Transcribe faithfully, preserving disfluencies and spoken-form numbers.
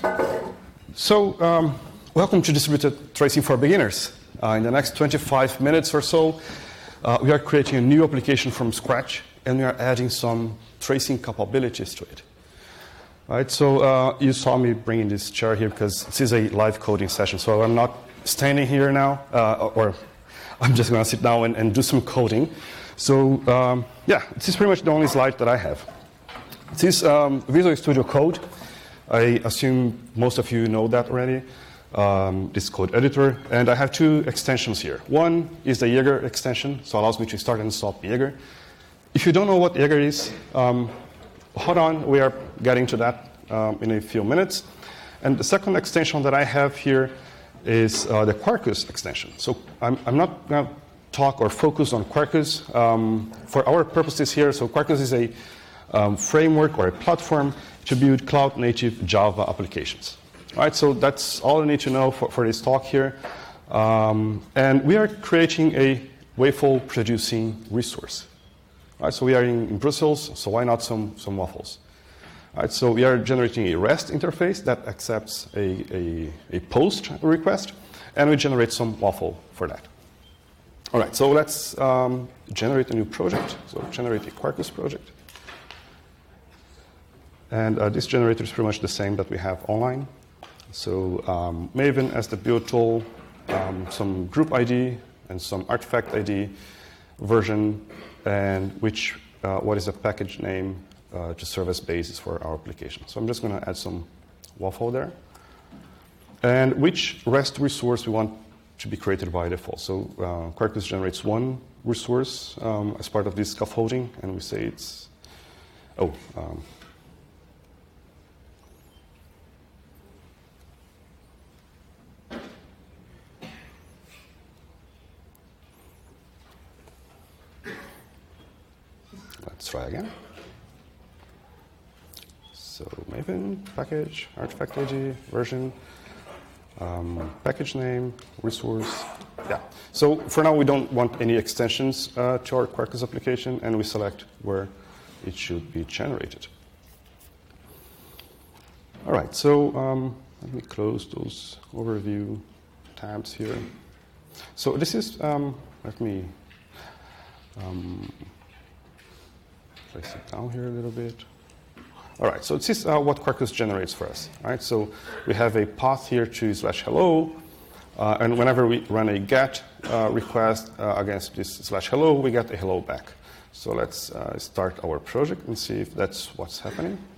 So, um, welcome to Distributed Tracing for Beginners. Uh, in the next twenty-five minutes or so, uh, we are creating a new application from scratch, and we are adding some tracing capabilities to it. Right, so uh, you saw me bringing this chair here because this is a live coding session, so I'm not standing here now, uh, or I'm just going to sit down and, and do some coding. So, um, yeah, this is pretty much the only slide that I have. This is um, Visual Studio Code. I assume most of you know that already. Um, this code editor. And I have two extensions here. One is the Jaeger extension, so it allows me to start and stop Jaeger. If you don't know what Jaeger is, um, hold on, we are getting to that um, in a few minutes. And the second extension that I have here is uh, the Quarkus extension. So I'm, I'm not going to talk or focus on Quarkus um, for our purposes here. So Quarkus is a um, framework or a platform to build cloud-native Java applications. All right, so that's all I need to know for, for this talk here. Um, and we are creating a waffle-producing resource. All right, so we are in, in Brussels, so why not some, some waffles? All right, so we are generating a REST interface that accepts a, a, a post request, and we generate some waffle for that. All right, so let's um, generate a new project. So generate a Quarkus project. And uh, this generator is pretty much the same that we have online. So um, Maven as the build tool, um, some group I D, and some artifact I D, version, and which uh, what is the package name uh, to serve as basis for our application. So I'm just going to add some waffle there. And which REST resource we want to be created by default. So uh, Quarkus generates one resource um, as part of this scaffolding, and we say it's, oh, um, let's try again. So Maven, package, artifact I D, version, um, package name, resource. Yeah. So for now, we don't want any extensions uh, to our Quarkus application, and we select where it should be generated. All right. So um, let me close those overview tabs here. So this is, um, let me um, place it down here a little bit. All right, so this is uh, what Quarkus generates for us. Right? So we have a path here to slash hello, uh, and whenever we run a get uh, request uh, against this slash hello, we get a hello back. So let's uh, start our project and see if that's what's happening.